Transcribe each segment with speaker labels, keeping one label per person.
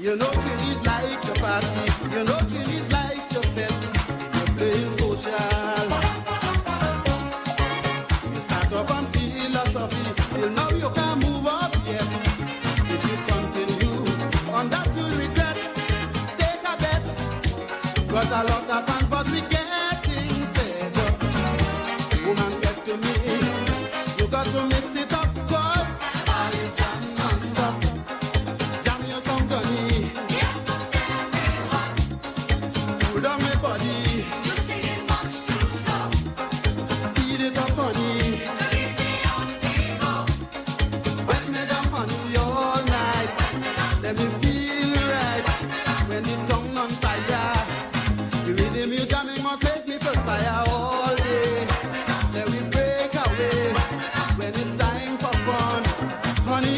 Speaker 1: You know Chili's like your party. You know Chili's like your fest. You're playing social. You start off on philosophy. Till now you can't move up yet. If you continue on that you'll regret. Take a bet. Got a lot of fans but we getting fed up. The woman said to me, you got to mix it up cause all is jam non-stop. Jam your song Johnny. Put on my body. You singing much too slow. Speed it up honey. To leave me on fever. Wet me down honey all night. Let me feel right. When the tongue on fire. The rhythm you jamming must make me perspire all day. Then we break away when it's time for fun, honey.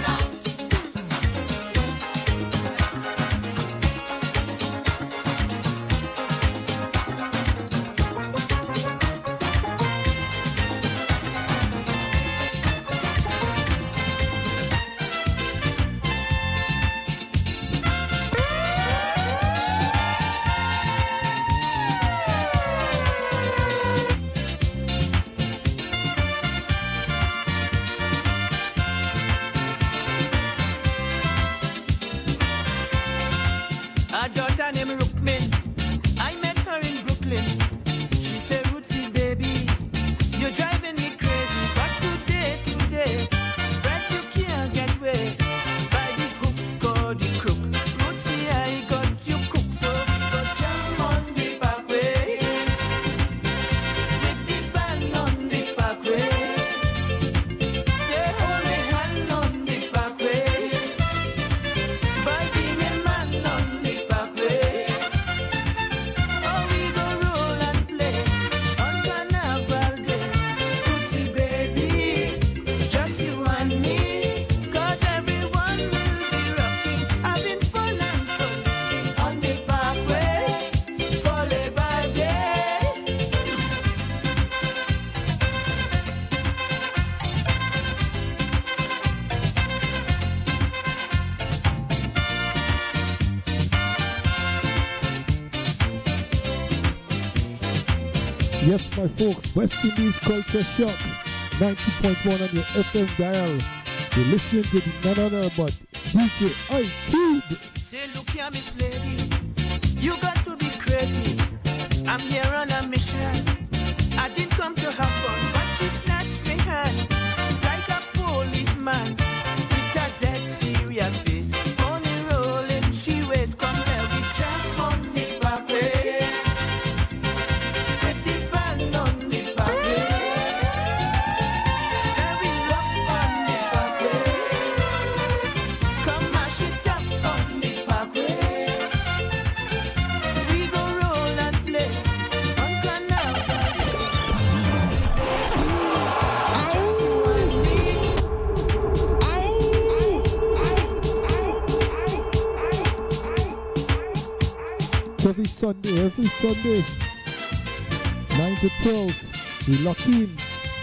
Speaker 2: A daughter named Rookmin, I met her in Brooklyn. She said, Rootsy baby, you're driving me crazy. But today, right you can't get away. By the hook or the crook, Rootsy I got you cooked. So we go jam on the parkway, with the band on the parkway. Say hold me hand on the parkway, by the man on the parkway. Oh, we go roll and play on Carnival Day. Rootsy baby, just you and me, 'cause everyone will be rocking, having fun and fun on the parkway for Labor Day.
Speaker 3: Yes, my folks, West Indies Culture Shock, 90.1 on your FM dial. You're listening to the none other but DJ iCube.
Speaker 2: Say, look here, Miss Lady, you got to be crazy. I'm here on a mission. I didn't come to have fun, but she snatched me hand like a policeman with a dead serious face. Money rolling, she waist, come here, we jump on the parkway. With the band on the parkway. Then we rock on the parkway. Come mash it up on the parkway. We go roll and play on Carnival Just you and me.
Speaker 3: Every Sunday, 9 to 12, we lock in.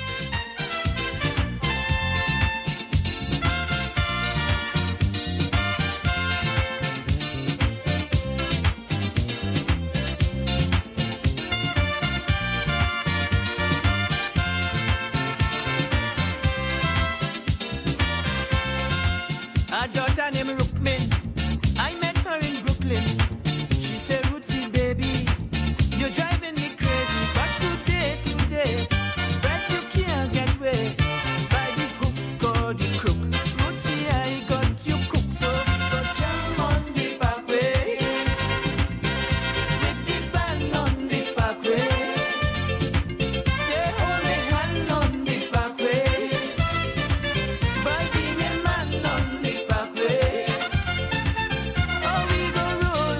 Speaker 2: A daughter named Rookmin, I met her in Brooklyn. She said, Rootsy baby, you're driving me crazy. But today, right you can't get away. By the hook or the crook, Rootsy I got you cooked. So we go jam on the parkway, with the band on the parkway. Say hold me hand on the parkway, by the man on the parkway. Oh, we go roll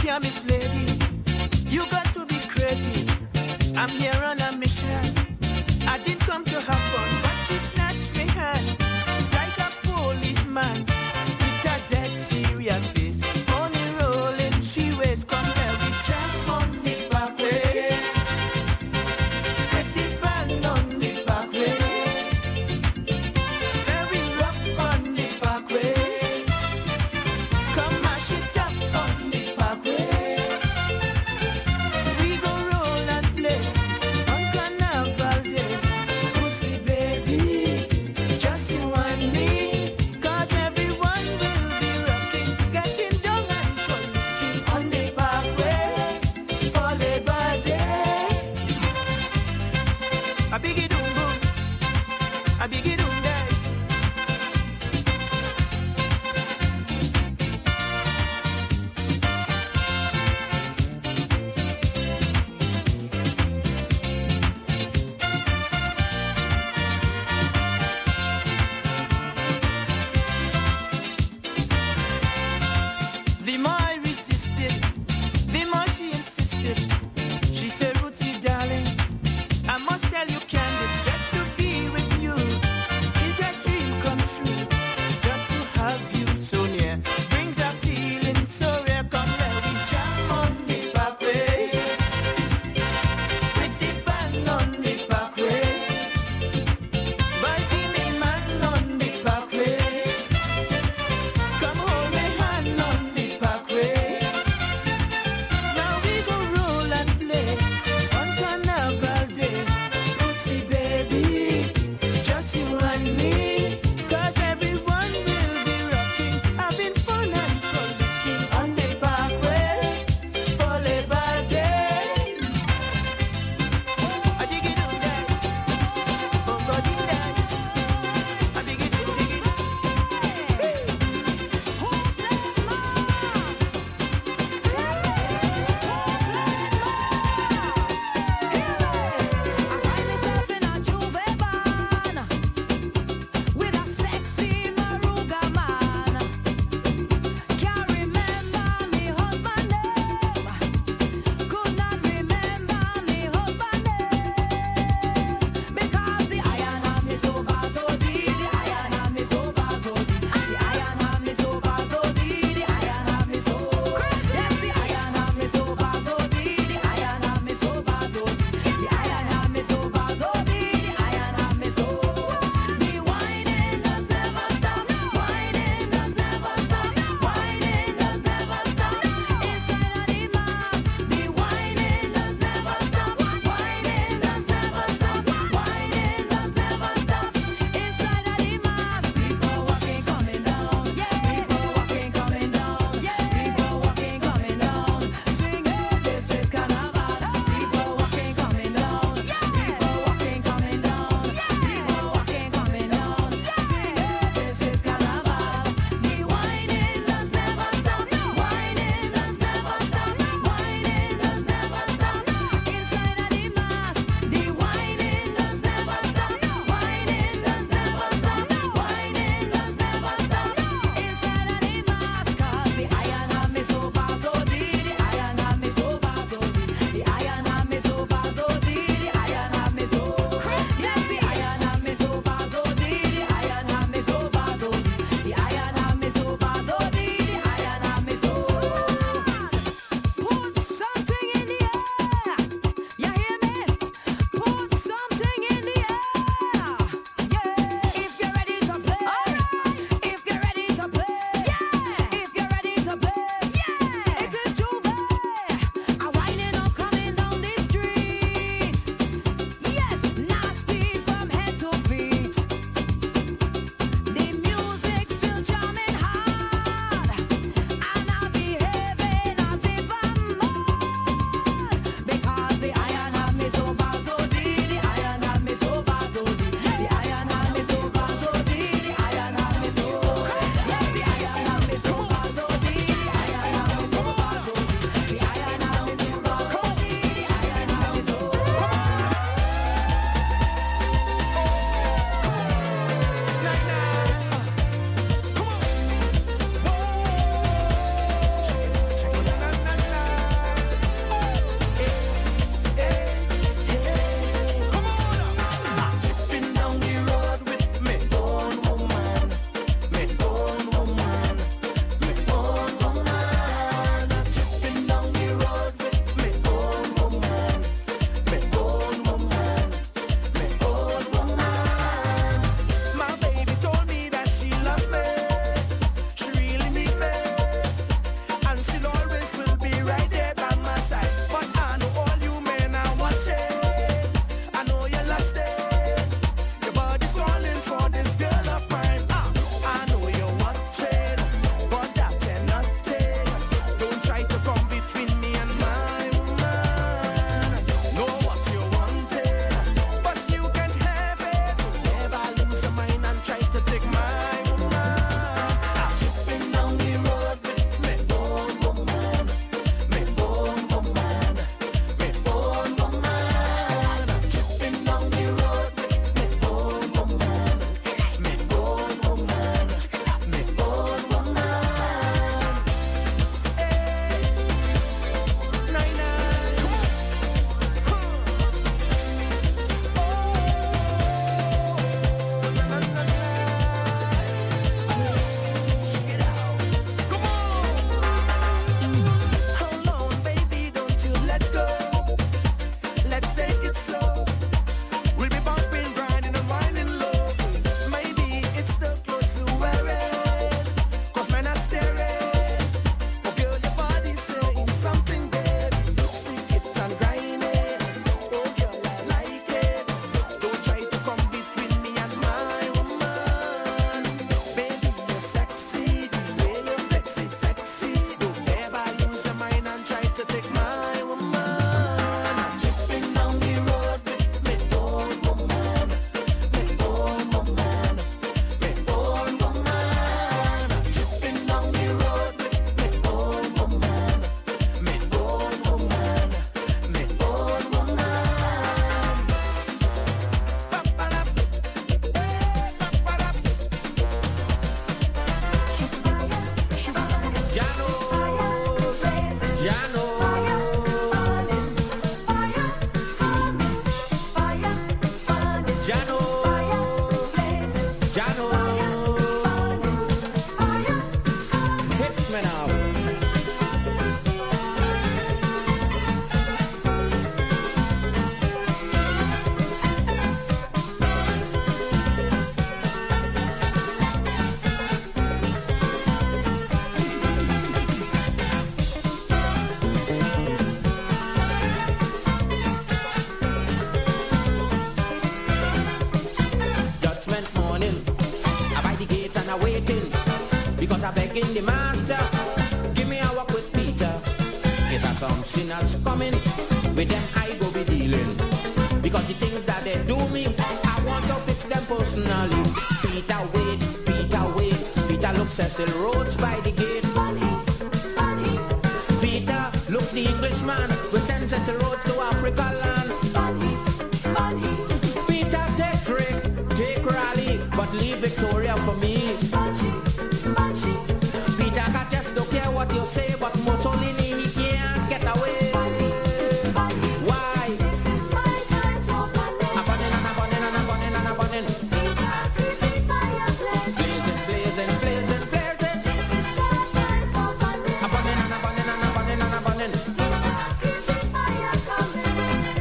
Speaker 2: can't mislead it. You got to be crazy. I'm here on a mission. I didn't come to have fun, but she snatched me hand like a policeman with a dead serious face. Money rolling, she waits. Come here, we jump on the back way. Get the band on the back way. Very rock on the back way. Come mash it up on the back way. We go roll and play on Carnival Day. Pussy baby, just you and me. 'Cause everyone will be rocking, getting down and collecting on the back way for Labor Day. A biggie doom boom, a biggie doom day. The more I resisted, the more she insisted. She said, Rootsy, darling, I must tell you candid, just to be with you
Speaker 4: begging the master, give me a walk with Peter. If I some sinners coming, with them I go be dealing. Because the things that they do me, I want to fix them personally. Peter wait, Peter look Cecil Rhodes by the gate. Peter look the Englishman, we send Cecil Rhodes to Africa land. Peter take Drake, take Raleigh, but leave Victoria for me. Peter can just don't care what you say, but Mussolini he can't get away. Why?
Speaker 5: This is my time for burning.
Speaker 4: A burning and a burning and a burning and a burning.
Speaker 5: Sacrifice fireplace.
Speaker 4: Blazing, blazing, blazing, blazing.
Speaker 5: This is your time for burning.
Speaker 4: A burning and a burning and a burning and a burning.
Speaker 5: Sacrifice fire coming.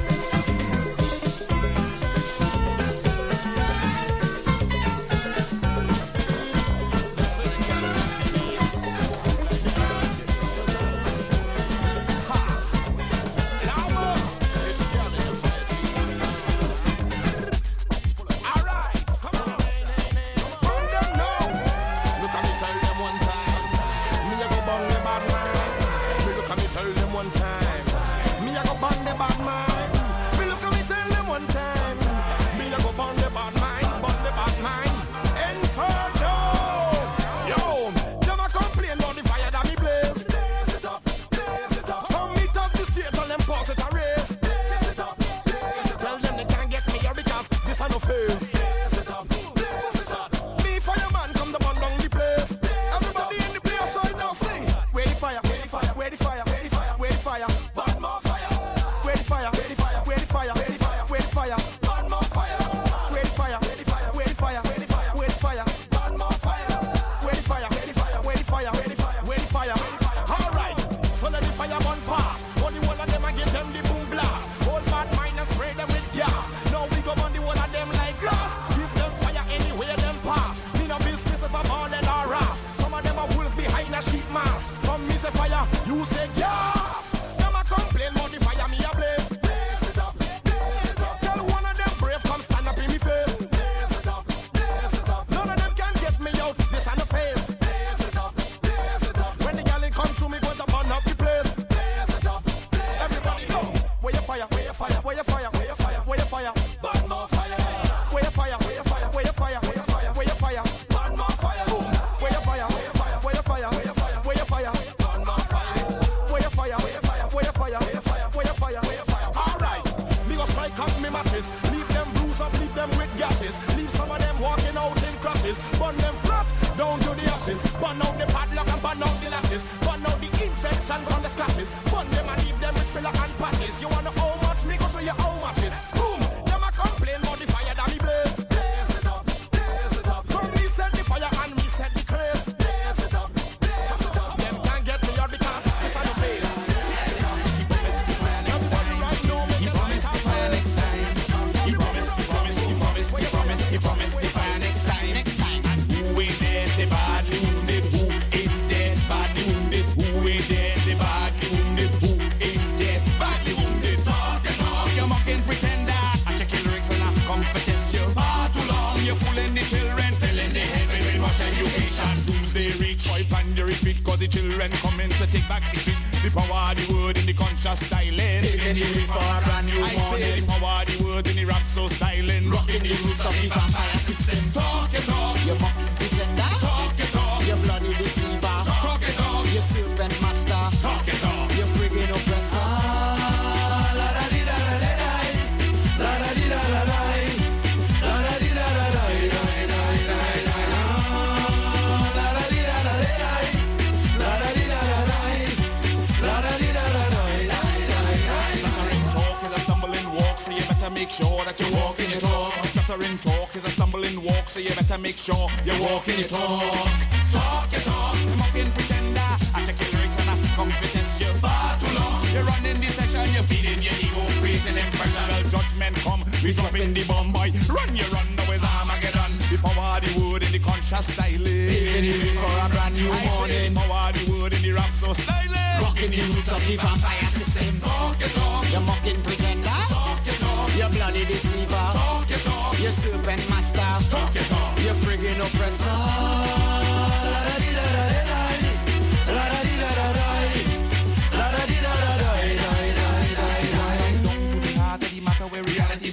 Speaker 6: Make sure you're walking your talk. Talk your talk. I'm mocking pretender. I check your lyrics and I come to test you. Far too long. You're running the session. You're feeding your ego, creating impression. Well, judgment come. We dropping the bomb, boy. Run, you run. Now it's Armageddon. The power of the word in the conscious styling.
Speaker 4: Paving the way for a brand new morning.
Speaker 6: The power of the word in the rap so styling.
Speaker 4: Rocking the roots of the vampire system.
Speaker 6: Talk your talk.
Speaker 4: You're mocking pretender.
Speaker 6: Talk your talk.
Speaker 4: You're bloody deceiver.
Speaker 6: Talk your talk.
Speaker 4: You're serpent master.
Speaker 6: Talk your talk.
Speaker 4: You're friggin' oppressor.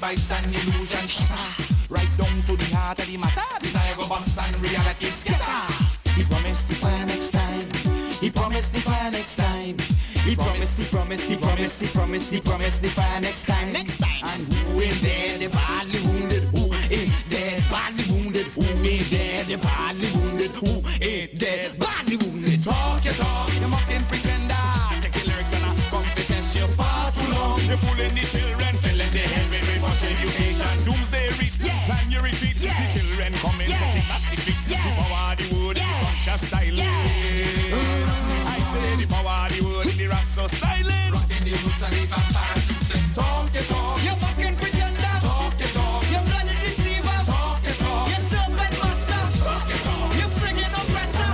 Speaker 6: bites and illusion shatter. Right down to the heart of the matter. Desire go bust and reality scatter. He promised the fire next time. He promised the fire next time. He promised, he promised, he promised, he promised, he promised the fire next time. Next time. And who in there the badly wounded? Who in there badly wounded? Who in there the badly wounded? Who in there badly wounded? Talk your talk, you mocking pretender. Check your lyrics and I come to test you far too long. You're fooling the children, filling the head with revenge education. Doomsday reach, plan your retreat. The children coming to take back the street. The power of the wood, the conscious style. I say the power of the wood, the rap so styling. Rocking the roots and the vampire system. Talk your talk, you mocking pretender. Talk your talk, you blinded deceiver. Talk your talk, you serpent master. Talk your talk, you friggin' oppressor.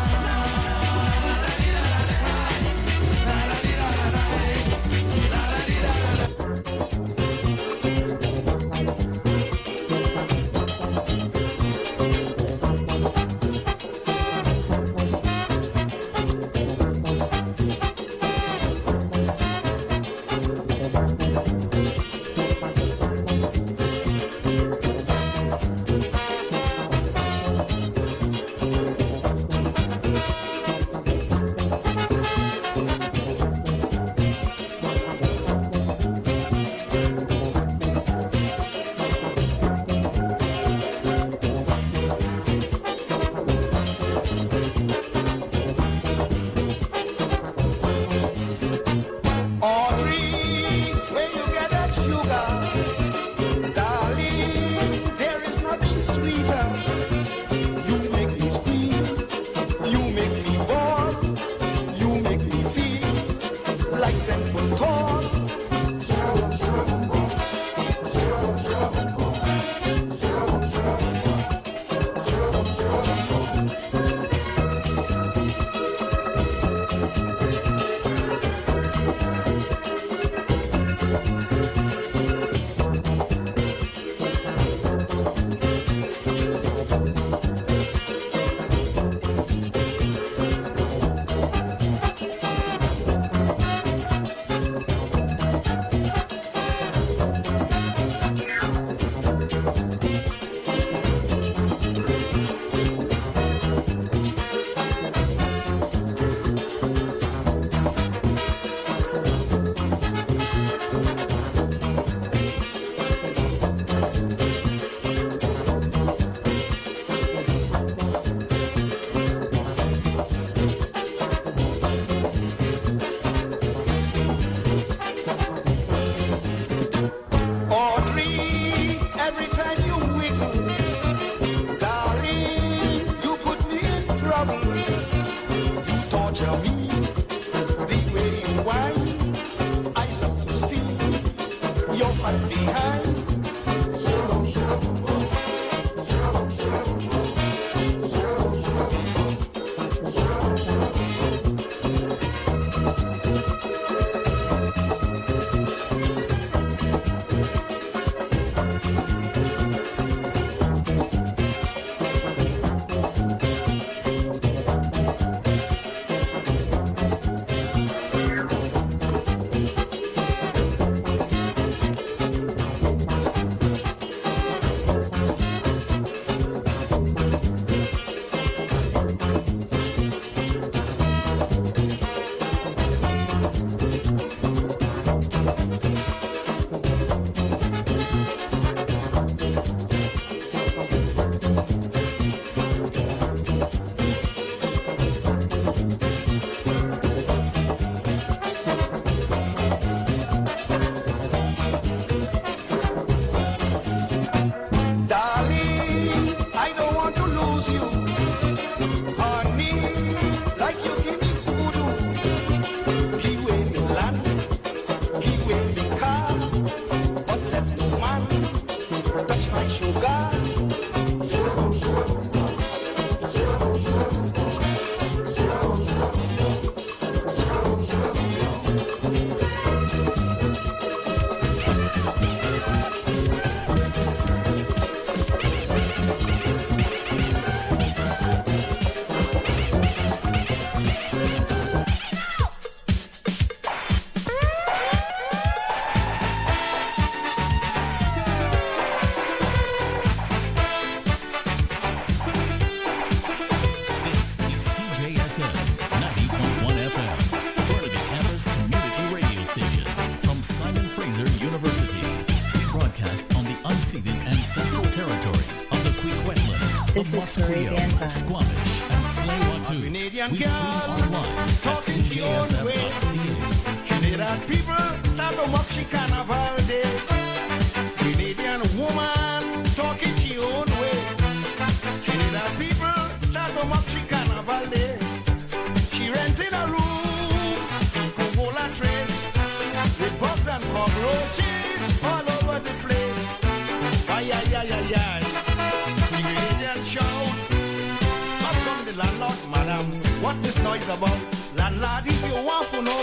Speaker 7: Fraser University. We broadcast on the unceded ancestral territory of the Kwikwetlan,
Speaker 8: This
Speaker 7: the
Speaker 8: is Caribbean
Speaker 7: Musqueam,
Speaker 8: Vibe.
Speaker 7: Squamish, and Tsleil-Waututh.
Speaker 1: Canadian
Speaker 7: We stream
Speaker 1: girl
Speaker 7: online at
Speaker 1: talking she own way.
Speaker 7: cjsf.ca.
Speaker 1: Canadian people start to mock she carnival day. Canadian woman talking she own way. Canadian people start to mock she carnival day. She rented a room in Coca-Cola Trace with bugs and cockroaches all over the place. Ay, ay, ay, ay, ay. The Canadian shout. Up come the landlord, madam. What this noise about? Landlord, if you want to know.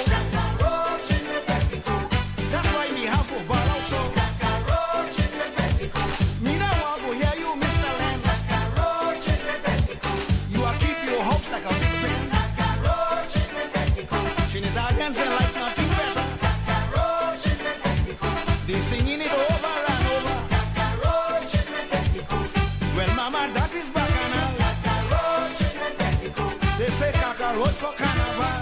Speaker 1: That's why me have to ball out so. Me not want to hear you, Mr. Land. You are keep your house like a big pen. Trinidadians they like nothing better. They singing it over and over. Well, mama, that is bacchanal. They say cockroach for carnival.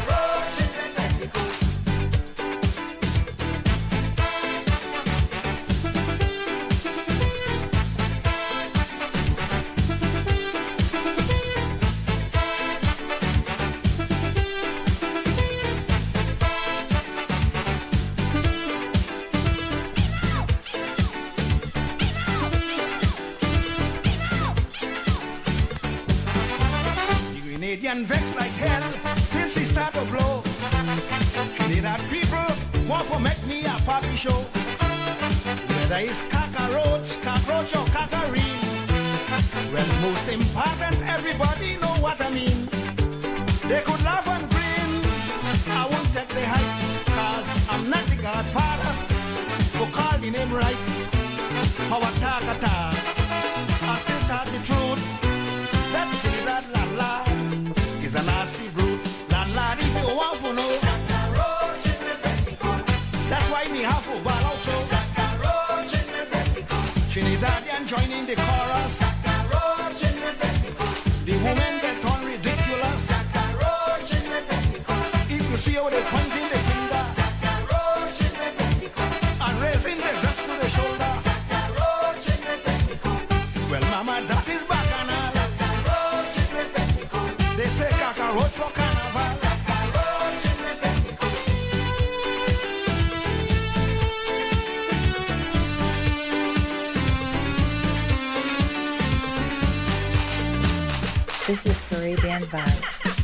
Speaker 1: The Grenadian vex like hell till she start to blow. Trinidad people want to make me a party show. Whether it's cockroach or cockarine. Well, most important, everybody know what I mean. They could laugh and grin. I won't take the hype, cause I'm not the godfather. So call the name right. How I talk, I still talk the truth. That Trinidad landlord is a nasty brute. Landlord, if you want to know. That's why me have to ball out so. Trinidadian joining the chorus. The women get on ridiculous. If you see how they pointing the finger and raising the dress to the shoulder. Well, mama, that is bacchanal. They say cockroach for carnival.
Speaker 8: This is Caribbean Vibes.